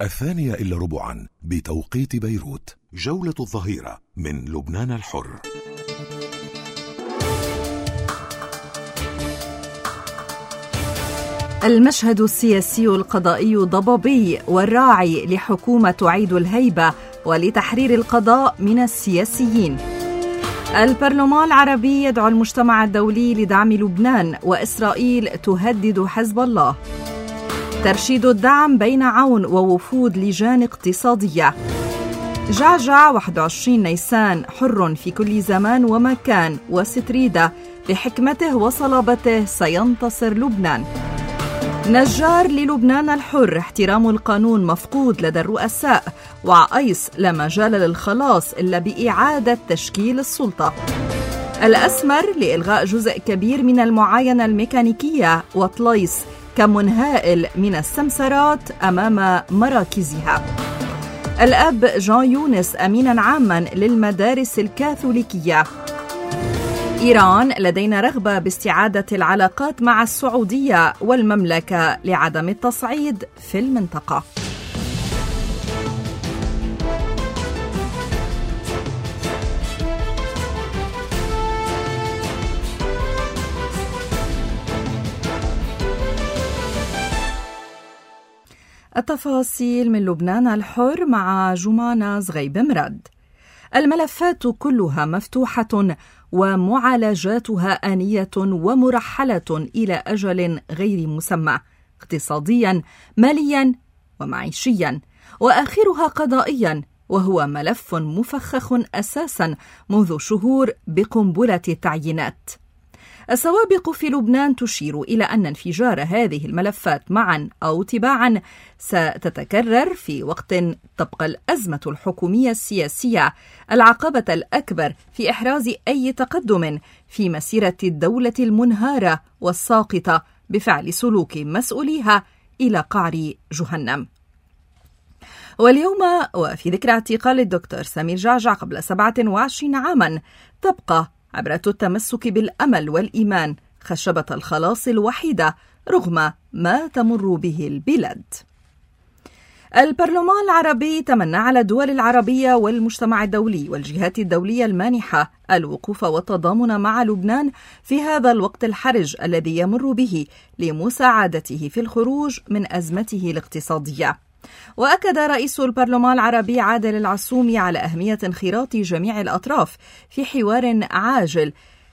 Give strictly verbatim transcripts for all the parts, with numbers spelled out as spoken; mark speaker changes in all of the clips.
Speaker 1: الثانية إلا ربعا بتوقيت بيروت. جولة الظهيرة من لبنان الحر.
Speaker 2: المشهد السياسي القضائي ضبابي والراعي لحكومة تعيد الهيبة ولتحرير القضاء من السياسيين. البرلمان العربي يدعو المجتمع الدولي لدعم لبنان، وإسرائيل تهدد حزب الله. ترشيد الدعم بين عون ووفود لجان اقتصادية. جعجع واحد وعشرين نيسان حر في كل زمان ومكان، وستريدة بحكمته وصلابته سينتصر لبنان. نجار للبنان الحر، احترام القانون مفقود لدى الرؤساء، وعيس لا مجال للخلاص إلا بإعادة تشكيل السلطة. الأسمر لإلغاء جزء كبير من المعاينة الميكانيكية، وطليس كم هائل من السمسرات أمام مراكزها. الأب جان يونس أميناً عاماً للمدارس الكاثوليكية. إيران لدينا رغبة باستعادة العلاقات مع السعودية والمملكة لعدم التصعيد في المنطقة. التفاصيل من لبنان الحر مع جمانة زغيب مراد. الملفات كلها مفتوحة ومعالجاتها آنية ومرحلة إلى أجل غير مسمى، اقتصادياً، مالياً ومعيشياً، وآخرها قضائياً، وهو ملف مفخخ أساساً منذ شهور بقنبلة التعيينات. السوابق في لبنان تشير إلى أن انفجار هذه الملفات معا أو تباعا ستتكرر في وقت تبقى الأزمة الحكومية السياسية العقبة الأكبر في إحراز أي تقدم في مسيرة الدولة المنهارة والساقطة بفعل سلوك مسؤوليها إلى قعر جهنم. واليوم وفي ذكرى اعتقال الدكتور سمير جعجع قبل سبعة وعشرين عاما تبقى عبرة التمسك بالأمل والإيمان خشبة الخلاص الوحيدة رغم ما تمر به البلاد. البرلمان العربي تمنى على الدول العربية والمجتمع الدولي والجهات الدولية المانحة الوقوف والتضامن مع لبنان في هذا الوقت الحرج الذي يمر به لمساعدته في الخروج من أزمته الاقتصادية. وأكد رئيس البرلمان العربي عادل العسومي على أهمية انخراط جميع الأطراف في حوار عاجل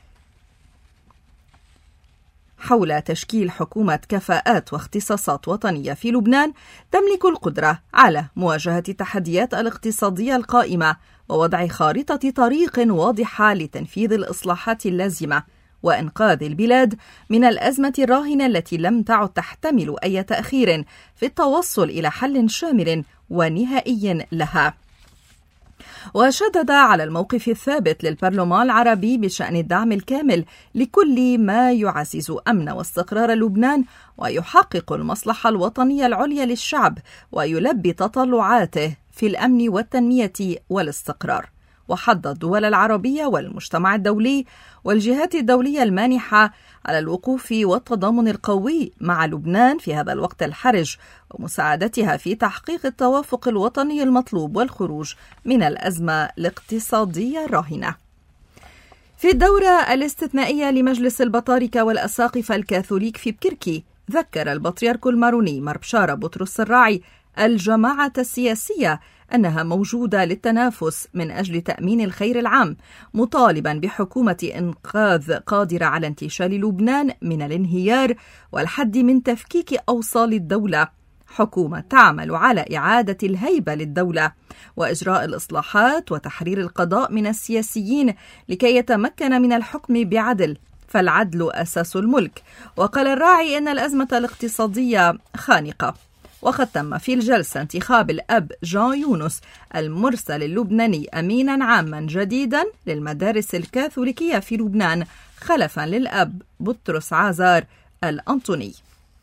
Speaker 2: حول تشكيل حكومة كفاءات واختصاصات وطنية في لبنان تملك القدرة على مواجهة التحديات الاقتصادية القائمة ووضع خارطة طريق واضحة لتنفيذ الإصلاحات اللازمة وإنقاذ البلاد من الأزمة الراهنة التي لم تعد تحتمل أي تأخير في التوصل إلى حل شامل ونهائي لها. وشدد على الموقف الثابت للبرلمان العربي بشأن الدعم الكامل لكل ما يعزز أمن واستقرار لبنان ويحقق المصلحة الوطنية العليا للشعب ويلبي تطلعاته في الأمن والتنمية والاستقرار. وحض الدول العربية والمجتمع الدولي والجهات الدولية المانحة على الوقوف والتضامن القوي مع لبنان في هذا الوقت الحرج ومساعدتها في تحقيق التوافق الوطني المطلوب والخروج من الأزمة الاقتصادية الراهنة. في الدورة الاستثنائية لمجلس البطاركة والأساقفة الكاثوليك في بكركي، ذكر البطريرك الماروني مار بشارة بطرس الراعي الجماعة السياسية أنها موجودة للتنافس من أجل تأمين الخير العام، مطالبا بحكومة إنقاذ قادرة على انتشال لبنان من الانهيار والحد من تفكيك أوصال الدولة، حكومة تعمل على إعادة الهيبة للدولة وإجراء الإصلاحات وتحرير القضاء من السياسيين لكي يتمكن من الحكم بعدل، فالعدل أساس الملك. وقال الراعي إن الأزمة الاقتصادية خانقة. وقد تم في الجلسة انتخاب الأب جان يونس المرسل اللبناني أميناً عاماً جديداً للمدارس الكاثوليكية في لبنان خلفاً للأب بطرس عازار الأنطوني.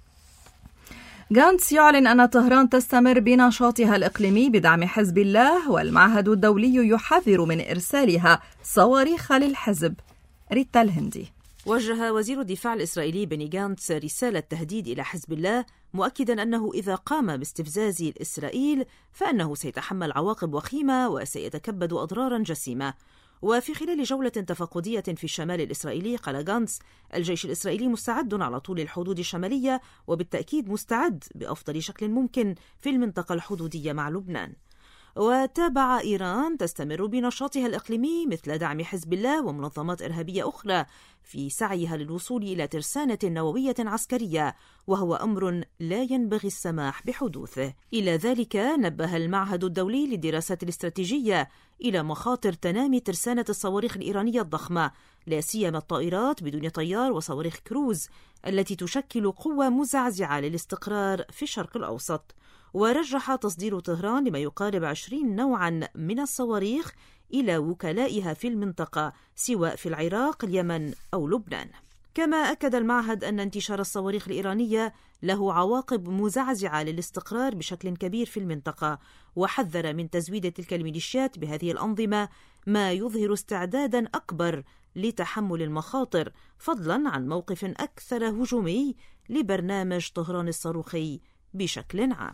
Speaker 2: غانتس يعلن أن طهران تستمر بنشاطها الإقليمي بدعم حزب الله، والمعهد الدولي يحذر من إرسالها صواريخ للحزب. ريتا الهندي.
Speaker 3: وجه وزير الدفاع الإسرائيلي بني غانتس رسالة تهديد إلى حزب الله مؤكدا أنه إذا قام باستفزاز إسرائيل فإنه سيتحمل عواقب وخيمة وسيتكبد أضرارا جسيمة. وفي خلال جولة تفقدية في الشمال الإسرائيلي قال غانتس: الجيش الإسرائيلي مستعد على طول الحدود الشمالية، وبالتأكيد مستعد بأفضل شكل ممكن في المنطقة الحدودية مع لبنان. وتابع إيران تستمر بنشاطها الإقليمي مثل دعم حزب الله ومنظمات إرهابية أخرى في سعيها للوصول إلى ترسانة نووية عسكرية، وهو أمر لا ينبغي السماح بحدوثه. إلى ذلك نبه المعهد الدولي للدراسات الاستراتيجية إلى مخاطر تنامي ترسانة الصواريخ الإيرانية الضخمة، لا سيما الطائرات بدون طيار وصواريخ كروز التي تشكل قوة مزعزعة للاستقرار في الشرق الأوسط. ورجح تصدير طهران لما يقارب عشرين نوعا من الصواريخ إلى وكلائها في المنطقة سواء في العراق، اليمن أو لبنان. كما أكد المعهد أن انتشار الصواريخ الإيرانية له عواقب مزعزعة للاستقرار بشكل كبير في المنطقة، وحذر من تزويد تلك الميليشيات بهذه الأنظمة، ما يظهر استعدادا أكبر لتحمل المخاطر، فضلا عن موقف أكثر هجومي لبرنامج طهران الصاروخي بشكل عام.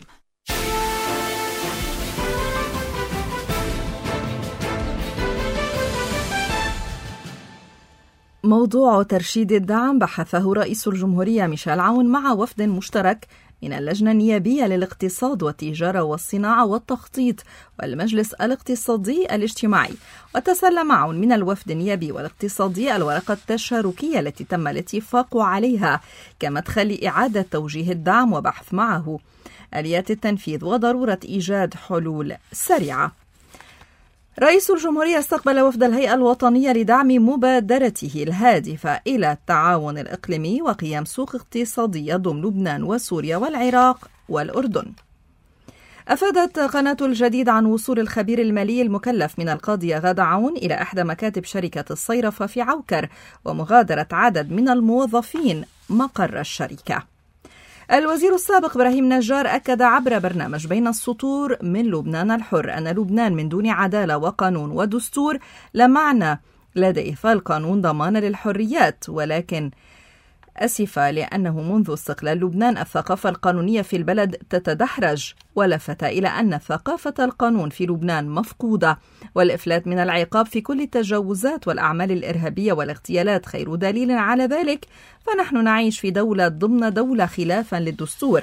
Speaker 2: موضوع ترشيد الدعم بحثه رئيس الجمهورية ميشيل عون مع وفد مشترك من اللجنة النيابية للاقتصاد والتجارة والصناعة والتخطيط والمجلس الاقتصادي الاجتماعي. وتسلم عون من الوفد النيابي والاقتصادي الورقة التشاركية التي تم الاتفاق عليها كمدخل لإعادة توجيه الدعم وبحث معه آليات التنفيذ وضرورة إيجاد حلول سريعة. رئيس الجمهورية استقبل وفد الهيئة الوطنية لدعم مبادرته الهادفة إلى التعاون الإقليمي وقيام سوق اقتصادية ضمن لبنان وسوريا والعراق والأردن. أفادت قناة الجديد عن وصول الخبير المالي المكلف من القاضية غادة عون إلى إحدى مكاتب شركة الصيرفة في عوكر ومغادرة عدد من الموظفين مقر الشركة. الوزير السابق إبراهيم نجار أكد عبر برنامج بين السطور من لبنان الحر أن لبنان من دون عدالة وقانون ودستور لا معنى لديه، فالقانون ضمان للحريات، ولكن أسف لأنه منذ استقلال لبنان الثقافة القانونية في البلد تتدحرج، ولفت إلى أن ثقافة القانون في لبنان مفقودة، والإفلات من العقاب في كل التجاوزات والأعمال الإرهابية والاغتيالات خير دليل على ذلك، فنحن نعيش في دولة ضمن دولة خلافا للدستور.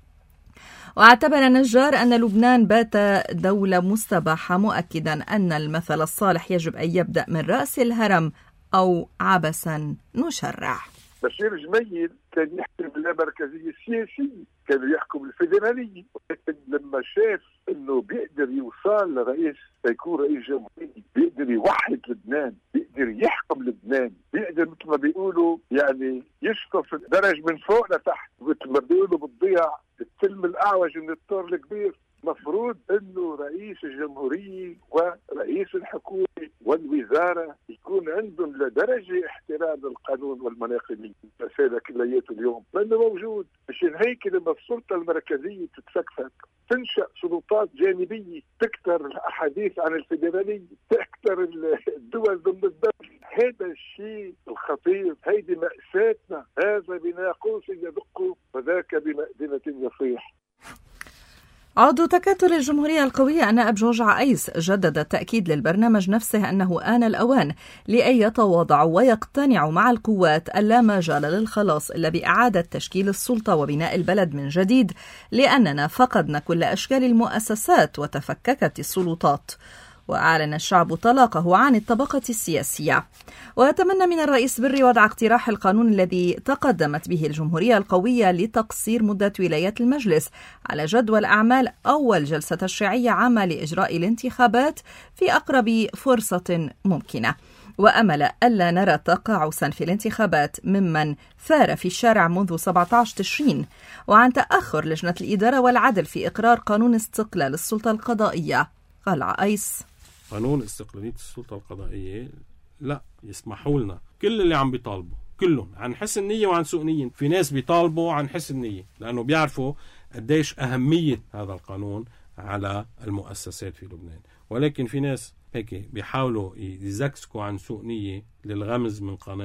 Speaker 2: واعتبر نجار أن لبنان بات دولة مستباحة، مؤكدا أن المثل الصالح يجب أن يبدأ من رأس الهرم أو عبثا نشرع.
Speaker 4: بشير جميل كان يحكم باللامركزية السياسية، كان يحكم الفيدرالية، ولكن لما شاف انه بيقدر يوصل لرئيس يكون رئيس جمهورية، بيقدر يوحد لبنان، بيقدر يحكم لبنان، بيقدر مثل ما بيقولوا يعني يشطف الدرج من فوق لتحت، مثل ما بيقولوا بالضياع السلم الأعوج من الطور الكبير. مفروض انه رئيس الجمهورية ورئيس الحكومة والوزارة يكون عندهم لدرجة احترام القانون والمناقب السيدة كلياته اليوم، لانه موجود. مشان هيك لما السلطة المركزية تتفكفك تنشأ سلطات جانبية، تكتر الأحاديث عن الفيدرالية، تكتر الدول ضمن الدولة. هذا الشيء الخطير، هيدي مأساتنا، هذا بناقوس يدق وذاك بمأذنة يصيح.
Speaker 2: عضو تكتل الجمهورية القوية النائب جورج عائيس جدد التأكيد للبرنامج نفسه أنه آن الأوان لأن يتواضعوا ويقتنعوا مع القوات اللا مجال للخلاص إلا بإعادة تشكيل السلطة وبناء البلد من جديد، لأننا فقدنا كل أشكال المؤسسات وتفككت السلطات. وأعلن الشعب طلاقه عن الطبقة السياسية. وتمنى من الرئيس بري وضع اقتراح القانون الذي تقدمت به الجمهورية القوية لتقصير مدة ولايات المجلس على جدول أعمال أول جلسة تشريعية عامة لإجراء الانتخابات في أقرب فرصة ممكنة، وأمل ألا نرى تقاعسا في الانتخابات ممن ثار في الشارع منذ سبعة عشر تشرين. وعن تأخر لجنة الإدارة والعدل في إقرار قانون استقلال السلطة القضائية، قال عائيس:
Speaker 5: قانون استقلالية السلطة القضائية لا يسمحوا لنا كل اللي عم بيطالبوا كلهم عن حسن نية وعن سوء نية. في ناس بيطالبوا عن حسن نية لأنه بيعرفوا قديش أهمية هذا القانون على المؤسسات في لبنان، ولكن في ناس هيك بيحاولوا يزكسكوا عن سوء نية للغمز من قناة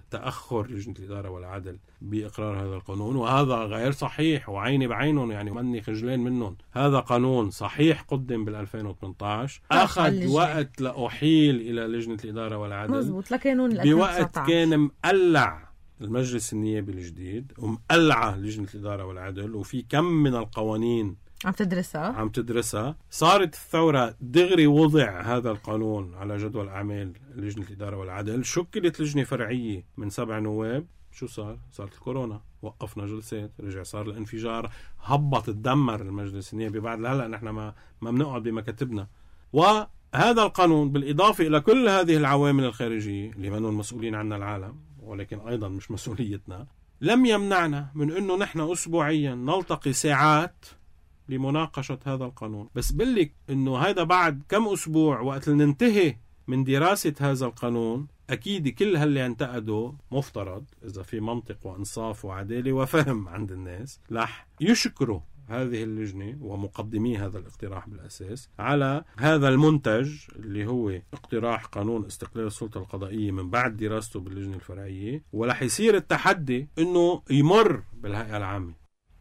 Speaker 5: تأخر لجنة الإدارة والعدل بإقرار هذا القانون، وهذا غير صحيح وعيني بعينهم، يعني مني خجلان منهم. هذا قانون صحيح قدم بالألفين وثمانية عشر، أخذ وقت لأحيل إلى لجنة الإدارة والعدل
Speaker 2: مزبوط لكانون
Speaker 5: بوقت كان مقلع المجلس النيابي الجديد ومقلعة لجنة الإدارة والعدل، وفي كم من القوانين
Speaker 2: عم تدرسها
Speaker 5: عم تدرسها. صارت الثورة دغري وضع هذا القانون على جدول أعمال لجنة الإدارة والعدل، شكلت لجنة فرعية من سبع نواب. شو صار؟ صارت الكورونا، وقفنا جلسات، رجع صار الانفجار، هبط الدمر المجلس النيابي. بعد هلا نحن ما ما بنقعد بمكاتبنا. وهذا القانون بالإضافة إلى كل هذه العوامل الخارجية اللي منهم مسؤولين عنا العالم، ولكن أيضا مش مسؤوليتنا، لم يمنعنا من أنه نحن أسبوعيا نلتقي ساعات لمناقشة هذا القانون. بس بلك أنه هذا بعد كم أسبوع وقت ننتهي من دراسة هذا القانون، أكيد كل هاللي انتقدوا مفترض إذا في منطق وإنصاف وعدالة وفهم عند الناس رح يشكروا هذه اللجنة ومقدمي هذا الاقتراح بالأساس على هذا المنتج اللي هو اقتراح قانون استقلال السلطة القضائية من بعد دراسته باللجنة الفرعية، ورح يصير التحدي أنه يمر بالهيئة العامة.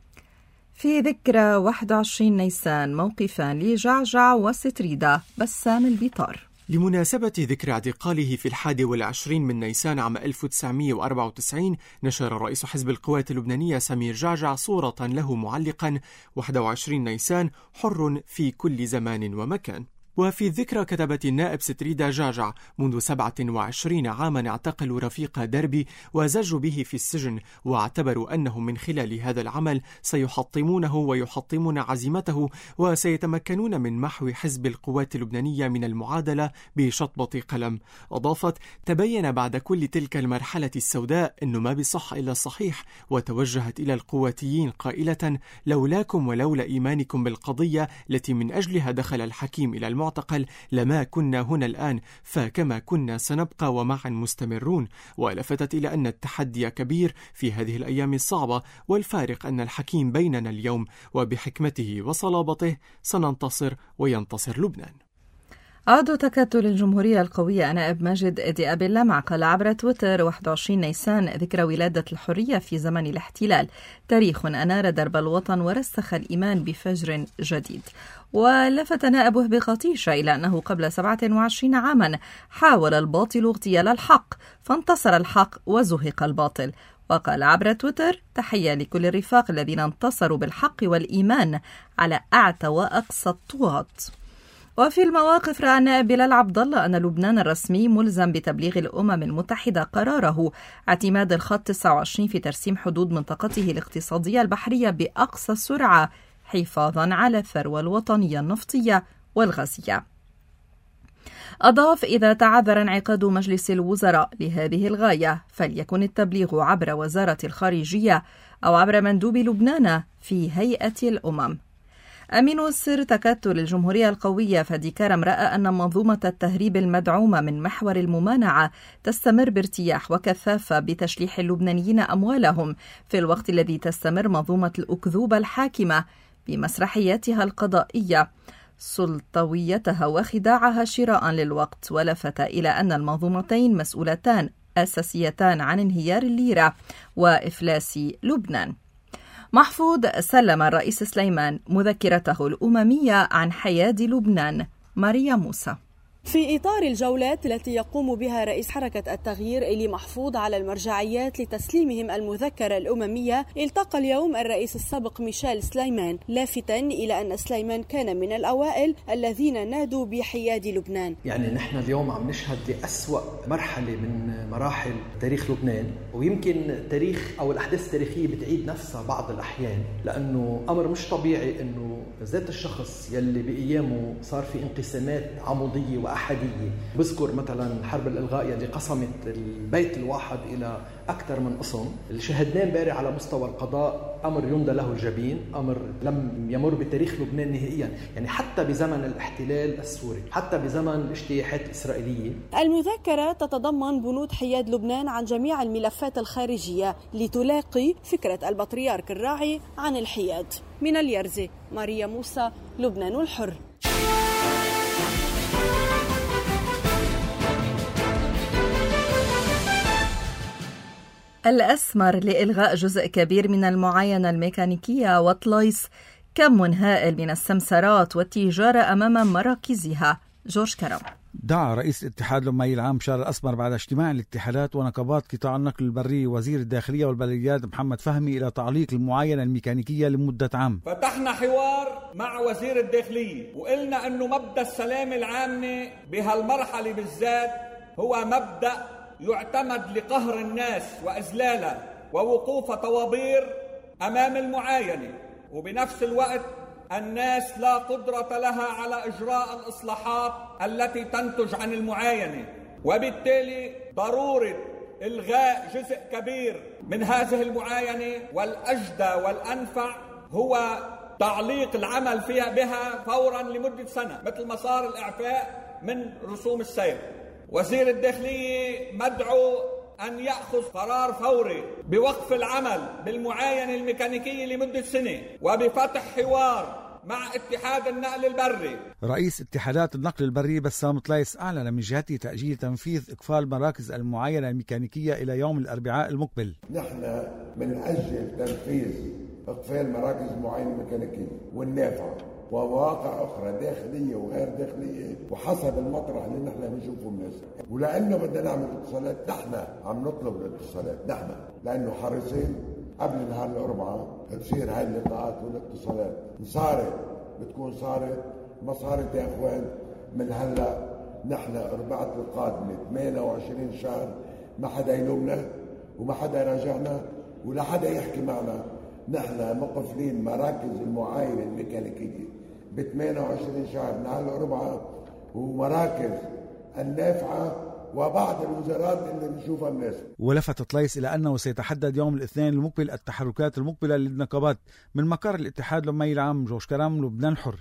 Speaker 2: في ذكرى واحد وعشرين نيسان موقفان لجعجع وستريدة بسام البيطار.
Speaker 6: لمناسبة ذكرى اعتقاله في الحادي والعشرين من نيسان عام ألف وتسعمائة وأربعة وتسعين، نشر رئيس حزب القوات اللبنانية سمير جعجع صورة له معلقا واحد وعشرين نيسان حر في كل زمان ومكان. وفي الذكرى كتبت النائب ستريدة جعجع: منذ سبعة وعشرين عاما اعتقلوا رفيق دربي وزجوا به في السجن، واعتبروا أنهم من خلال هذا العمل سيحطمونه ويحطمون عزيمته وسيتمكنون من محو حزب القوات اللبنانية من المعادلة بشطبة قلم. أضافت: تبين بعد كل تلك المرحلة السوداء أنه ما بصح إلا الصحيح، وتوجهت إلى القواتيين قائلة: لولاكم ولولا إيمانكم بالقضية التي من أجلها دخل الحكيم إلى المعتقل لما كنا هنا الآن، فكما كنا سنبقى ومعا مستمرون. ولفتت إلى أن التحدي كبير في هذه الأيام الصعبة، والفارق أن الحكيم بيننا اليوم، وبحكمته وصلابته سننتصر وينتصر لبنان.
Speaker 2: عضو تكتل الجمهورية القوية نائب ماجد إدي أبي اللمع قال عبر تويتر: واحد وعشرين نيسان ذكرى ولادة الحرية في زمن الاحتلال، تاريخ أنار درب الوطن ورسخ الإيمان بفجر جديد. ولفت نائبه بخطيشة إلى أنه قبل سبعة وعشرين عاما حاول الباطل اغتيال الحق، فانتصر الحق وزهق الباطل. وقال عبر تويتر: تحية لكل الرفاق الذين انتصروا بالحق والإيمان على أعتى وأقصى الطغاة. وفي المواقف رأى النائب بلال عبد الله أن لبنان الرسمي ملزم بتبليغ الأمم المتحدة قراره اعتماد الخط تسعة وعشرين في ترسيم حدود منطقته الاقتصادية البحرية بأقصى سرعة، حفاظا على الثروة الوطنية النفطية والغازية. أضاف: إذا تعذر انعقاد مجلس الوزراء لهذه الغاية فليكن التبليغ عبر وزارة الخارجية أو عبر مندوب لبنان في هيئة الأمم. أمين السر تكتل الجمهورية القوية فادي كرم رأى أن منظومة التهريب المدعومة من محور الممانعة تستمر بارتياح وكثافة بتشليح اللبنانيين أموالهم، في الوقت الذي تستمر منظومة الأكذوبة الحاكمة بمسرحياتها القضائية سلطويتها وخداعها شراء للوقت. ولفت إلى أن المنظومتين مسؤولتان أساسيتان عن انهيار الليرة وإفلاس لبنان. محفوظ سلم الرئيس سليمان مذكرته الأممية عن حياد لبنان. ماريا موسى.
Speaker 7: في إطار الجولات التي يقوم بها رئيس حركة التغيير إلي محفوظ على المرجعيات لتسليمهم المذكرة الأممية، التقى اليوم الرئيس السابق ميشيل سليمان، لافتا إلى أن سليمان كان من الأوائل الذين نادوا بحياد لبنان.
Speaker 8: يعني نحن اليوم عم نشهد لأسوأ مرحلة من مراحل تاريخ لبنان، ويمكن التاريخ أو الأحداث التاريخية بتعيد نفسها بعض الأحيان، لأنه أمر مش طبيعي أنه ذات الشخص يلي بأيامه صار في انقسامات عمودية وأحادية. بذكر مثلا حرب الإلغاء يلي قسمت البيت الواحد إلى أكثر من قسم، اللي شهدناه امبارح على مستوى القضاء أمر يندى له الجبين، أمر لم يمر بتاريخ لبنان نهائيا، يعني حتى بزمن الاحتلال السوري، حتى بزمن الاجتياحات الإسرائيلية.
Speaker 7: المذكرة تتضمن بنود حياد لبنان عن جميع الملفات الخارجية لتلاقي فكرة البطريرك الراعي عن الحياد. من اليرزة، ماريا موسى، لبنان الحر.
Speaker 2: الأسمر لإلغاء جزء كبير من المعاينة الميكانيكية وطليس كم هائل من السمسرات والتجارة أمام مراكزها. جورج كرم.
Speaker 9: دعا رئيس الاتحاد الأممي العام بشار الأسمر بعد اجتماع الاتحادات ونقابات قطاع النقل البري وزير الداخلية والبلديات محمد فهمي إلى تعليق المعاينة الميكانيكية لمدة عام.
Speaker 10: فتحنا حوار مع وزير الداخلية وقلنا أنه مبدأ السلامة العامة بهالمرحلة بالذات هو مبدأ يعتمد لقهر الناس وإذلالها ووقوف طوابير أمام المعاينة، وبنفس الوقت الناس لا قدرة لها على إجراء الإصلاحات التي تنتج عن المعاينة، وبالتالي ضرورة إلغاء جزء كبير من هذه المعاينة، والأجدى والأنفع هو تعليق العمل فيها بها فورا لمدة سنة مثل ما صار الإعفاء من رسوم السير. وزير الداخلية مدعو أن يأخذ قرار فوري بوقف العمل بالمعاينة الميكانيكية لمدة سنة وبفتح حوار مع اتحاد النقل البري.
Speaker 9: رئيس اتحادات النقل البري بسام طليس أعلن من جهته تأجيل تنفيذ إقفال مراكز المعاينة الميكانيكية إلى يوم الأربعاء المقبل.
Speaker 11: نحن من أجل تنفيذ إقفال مراكز المعاينة الميكانيكية والنافعة ومواقع أخرى داخلية وغير داخلية وحسب المطرح اللي نحن بنشوفه الناس، ولأنه بدنا نعمل اتصالات نحن عم نطلب الاتصالات نحن لأنه حريصين قبل نهار الأربعاء تصير هاي اللقاءات والاتصالات. صارت بتكون صارت ما صارت يا أخوان من هلا نحن أربعة القادمة ثمانية وعشرين شهر ما حدا يلومنا وما حدا يراجعنا ولا حدا يحكي معنا. نحن مقفلين مراكز المعاينة الميكانيكية ب ثمانية وعشرين شهر نهار الأربعاء، ومراكز النافعة وبعض الوزارات اللي بنشوفها الناس.
Speaker 9: ولفت طليس إلى أنه سيتحدد يوم الاثنين المقبل التحركات المقبلة للنقابات من مقر الاتحاد الأممي العام. جورج كرم، لبنان حر.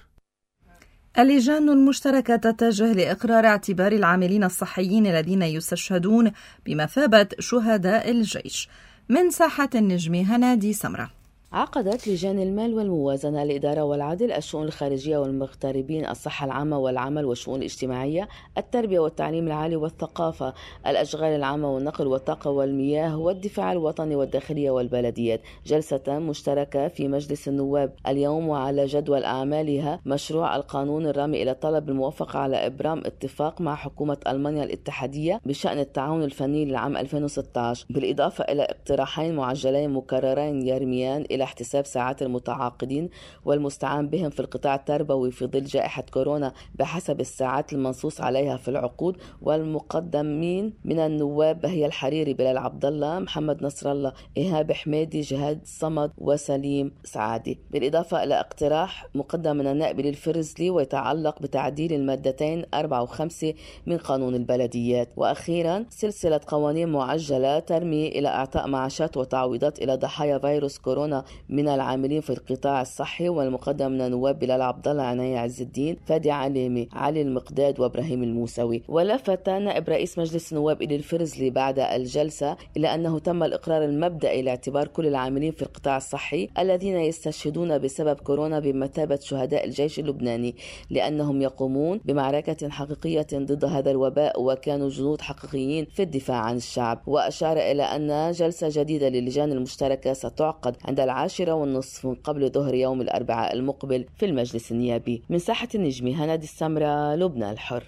Speaker 2: اللجان المشتركة تتجه لإقرار اعتبار العاملين الصحيين الذين يستشهدون بمثابة شهداء الجيش. من ساحة النجم هنادي سمرة.
Speaker 12: عقدت لجان المال والموازنة، الإدارة والعدل، الشؤون الخارجية والمغتربين، الصحة العامة والعمل والشؤون الاجتماعية، التربية والتعليم العالي والثقافة، الأشغال العامة والنقل والطاقة والمياه والدفاع الوطني والداخلية والبلديات. جلسة مشتركة في مجلس النواب اليوم، وعلى جدول أعمالها مشروع القانون الرامي إلى طلب الموافقة على إبرام اتفاق مع حكومة ألمانيا الاتحادية بشأن التعاون الفني للعام ألفين وستة عشر، بالإضافة إلى اقتراحين معجلين مكررين يرميان إلى احتساب ساعات المتعاقدين والمستعان بهم في القطاع التربوي في ظل جائحة كورونا بحسب الساعات المنصوص عليها في العقود. والمقدمين من النواب بهي الحريري، بلال عبد الله، محمد نصر الله، إيهاب حميدي، جهاد صمد، وسليم سعادي، بالإضافة إلى اقتراح مقدم من النائب الفرزلي ويتعلق بتعديل المادتين أربعة وخمسة من قانون البلديات. وأخيرا سلسلة قوانين معجلة ترمي إلى إعطاء معاشات وتعويضات إلى ضحايا فيروس كورونا من العاملين في القطاع الصحي، والمقدم من النواب بلال عبد الله، عناية عز الدين، فادي عليمي، علي المقداد، وابراهيم الموسوي. ولفت نائب رئيس مجلس النواب إلي الفرزلي بعد الجلسة إلى أنه تم الإقرار المبدئي لاعتبار كل العاملين في القطاع الصحي الذين يستشهدون بسبب كورونا بمثابة شهداء الجيش اللبناني، لأنهم يقومون بمعركة حقيقية ضد هذا الوباء وكانوا جنود حقيقيين في الدفاع عن الشعب. وأشار إلى أن جلسة جديدة للجان المشتركة ستعقد عند العاشرة والنصف من قبل ظهر يوم الأربعاء المقبل في المجلس النيابي. من ساحة النجم هنادي السمرة، لبنان الحر.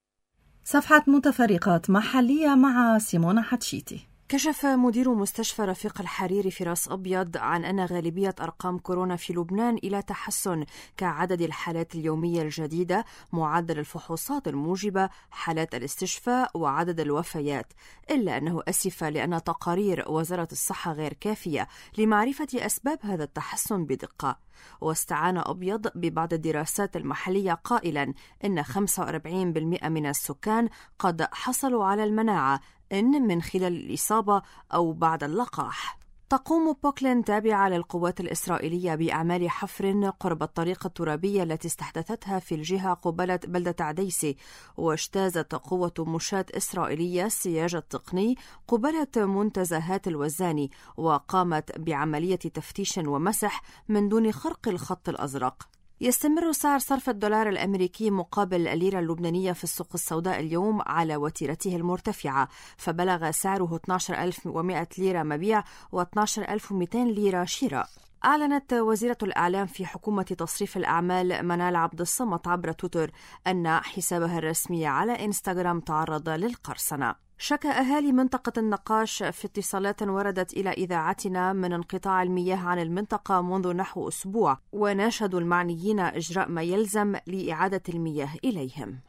Speaker 2: صفحة متفرقات محلية مع سيمونا حتشيتي.
Speaker 13: كشف مدير مستشفى رفيق الحريري في راس أبيض عن أن غالبية أرقام كورونا في لبنان إلى تحسن، كعدد الحالات اليومية الجديدة، معدل الفحوصات الموجبة، حالات الاستشفاء، وعدد الوفيات، إلا أنه أسف لأن تقارير وزارة الصحة غير كافية لمعرفة أسباب هذا التحسن بدقة. واستعان أبيض ببعض الدراسات المحلية قائلا إن خمسة وأربعين بالمئة من السكان قد حصلوا على المناعة، إن من خلال الإصابة أو بعد اللقاح. تقوم بوكلين تابعة للقوات الإسرائيلية بأعمال حفر قرب الطريق الترابية التي استحدثتها في الجهة قبالة بلدة عديسي، واجتازت قوة مشاة إسرائيلية السياج التقني قبالة منتزهات الوزاني، وقامت بعملية تفتيش ومسح من دون خرق الخط الأزرق. يستمر سعر صرف الدولار الأمريكي مقابل الليرة اللبنانية في السوق السوداء اليوم على وتيرته المرتفعة، فبلغ سعره اثني عشر ألف ومئة ليرة مبيع و اثني عشر ألف ومئتين ليرة شراء. أعلنت وزيرة الإعلام في حكومة تصريف الأعمال منال عبد الصمد عبر تويتر أن حسابها الرسمي على إنستغرام تعرض للقرصنة. شكى أهالي منطقة النقاش في اتصالات وردت إلى إذاعتنا من انقطاع المياه عن المنطقة منذ نحو أسبوع، وناشدوا المعنيين إجراء ما يلزم لإعادة المياه إليهم.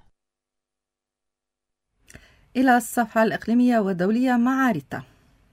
Speaker 2: إلى الصفحة الإقليمية والدولية مع ريتا.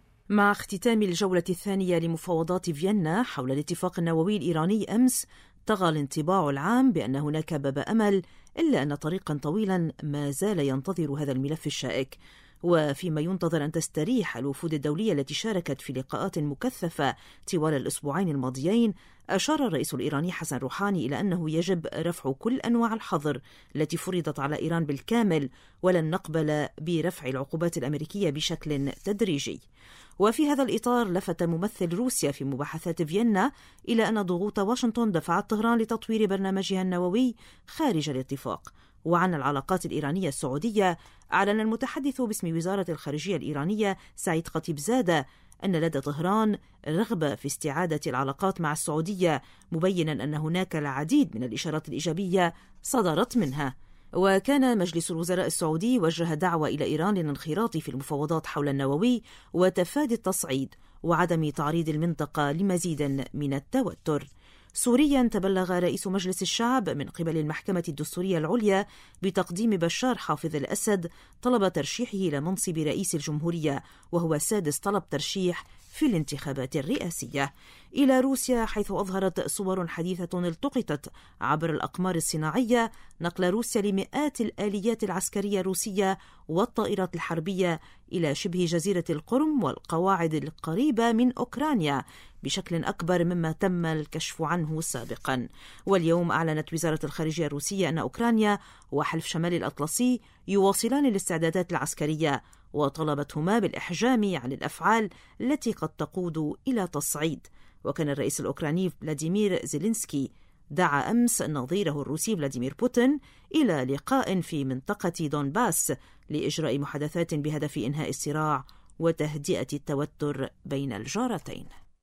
Speaker 3: مع اختتام الجولة الثانية لمفاوضات فيينا حول الاتفاق النووي الإيراني أمس، طغى الانطباع العام بأن هناك باب أمل، إلا أن طريقا طويلا ما زال ينتظر هذا الملف الشائك. وفيما ينتظر أن تستريح الوفود الدولية التي شاركت في لقاءات مكثفة طوال الأسبوعين الماضيين، أشار الرئيس الإيراني حسن روحاني إلى أنه يجب رفع كل أنواع الحظر التي فرضت على إيران بالكامل، ولن نقبل برفع العقوبات الأمريكية بشكل تدريجي. وفي هذا الإطار لفت ممثل روسيا في مباحثات فيينا إلى أن ضغوط واشنطن دفعت طهران لتطوير برنامجها النووي خارج الاتفاق. وعن العلاقات الإيرانية السعودية، أعلن المتحدث باسم وزارة الخارجية الإيرانية سعيد خطيبزادة أن لدى طهران رغبة في استعادة العلاقات مع السعودية، مبينا أن هناك العديد من الإشارات الإيجابية صدرت منها. وكان مجلس الوزراء السعودي وجه دعوة إلى إيران للانخراط في المفاوضات حول النووي وتفادي التصعيد وعدم تعريض المنطقة لمزيد من التوتر. سوريا تبلغ رئيس مجلس الشعب من قبل المحكمة الدستورية العليا بتقديم بشار حافظ الأسد طلب ترشيحه لمنصب رئيس الجمهورية، وهو سادس طلب ترشيح في الانتخابات الرئاسية. إلى روسيا، حيث أظهرت صور حديثة التقطت عبر الأقمار الصناعية نقل روسيا لمئات الآليات العسكرية الروسية والطائرات الحربية إلى شبه جزيرة القرم والقواعد القريبة من أوكرانيا بشكل أكبر مما تم الكشف عنه سابقا. واليوم أعلنت وزارة الخارجية الروسية أن أوكرانيا وحلف شمال الأطلسي يواصلان الاستعدادات العسكرية، وطلبتهما بالإحجام عن الأفعال التي قد تقود إلى تصعيد. وكان الرئيس الأوكراني فلاديمير زيلينسكي دعا أمس نظيره الروسي فلاديمير بوتين إلى لقاء في منطقة دونباس لإجراء محادثات بهدف إنهاء الصراع وتهدئة التوتر بين الجارتين.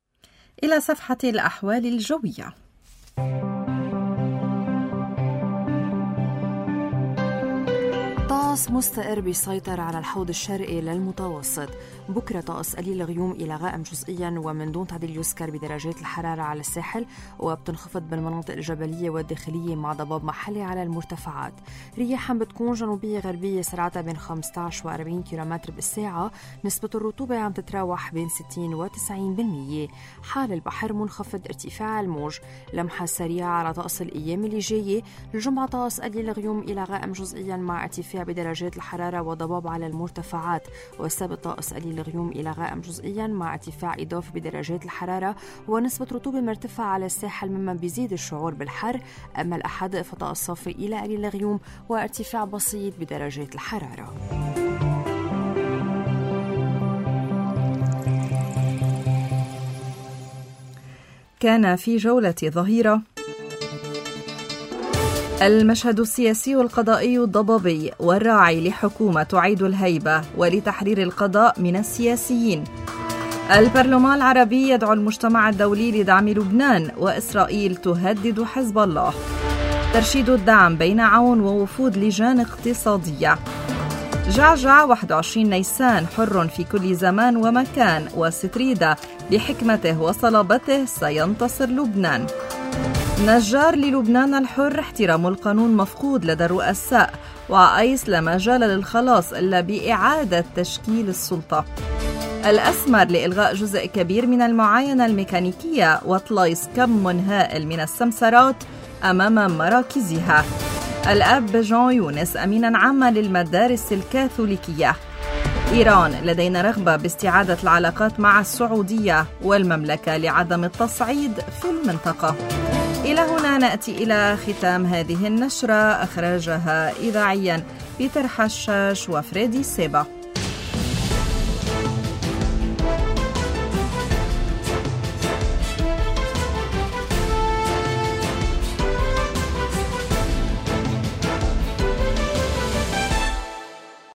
Speaker 2: إلى صفحة الأحوال الجوية.
Speaker 13: طقس مستقر بيسيطر على الحوض الشرقي للمتوسط. بكرة طقس قليل غيوم إلى غائم جزئيا ومن دون تعديل يذكر بدرجات الحرارة على الساحل، وبتنخفض بالمناطق الجبلية والداخلية مع ضباب محلي على المرتفعات. رياحا بتكون جنوبية غربية سرعتها بين خمسة عشر وأربعين كيلومتر بالساعة. نسبة الرطوبة عم تتراوح بين ستين وتسعين بالمية. حال البحر منخفض ارتفاع الموج. لمحة سريعة على طقس الأيام اللي جاية. الجمعة طقس قليل غيوم إلى غائم جزئيا مع ارتفاع بدرجات الحرارة وضباب على المرتفعات، والسبت طقس قليل غيوم إلى غائم جزئيا مع ارتفاع إضافي بدرجات الحرارة ونسبة رطوبة مرتفعة على الساحل مما بيزيد الشعور بالحر. أما الأحد فطقس صافي إلى قليل غيوم وارتفاع بسيط بدرجات الحرارة.
Speaker 2: كان في جولة ظهيرة المشهد السياسي والقضائي الضبابي والراعي لحكومة تعيد الهيبة ولتحرير القضاء من السياسيين. البرلمان العربي يدعو المجتمع الدولي لدعم لبنان، وإسرائيل تهدد حزب الله. ترشيد الدعم بين عون ووفود لجان اقتصادية. جعجع واحد وعشرين نيسان حر في كل زمان ومكان، وستريدة بحكمته وصلابته سينتصر لبنان. نجار للبنان الحر احترام القانون مفقود لدى الرؤساء، وعايس لا مجال للخلاص إلا بإعادة تشكيل السلطة. الأسمر لإلغاء جزء كبير من المعاينة الميكانيكية وطليس كم هائل من السمسرات أمام مراكزها. الأب جون يونس أمينا عاما للمدارس الكاثوليكية. إيران لدينا رغبة باستعادة العلاقات مع السعودية والمملكة لعدم التصعيد في المنطقة. إلى هنا نأتي إلى ختام هذه النشرة، أخرجها إذاعيا بيتر حشاش وفريدي سيبا.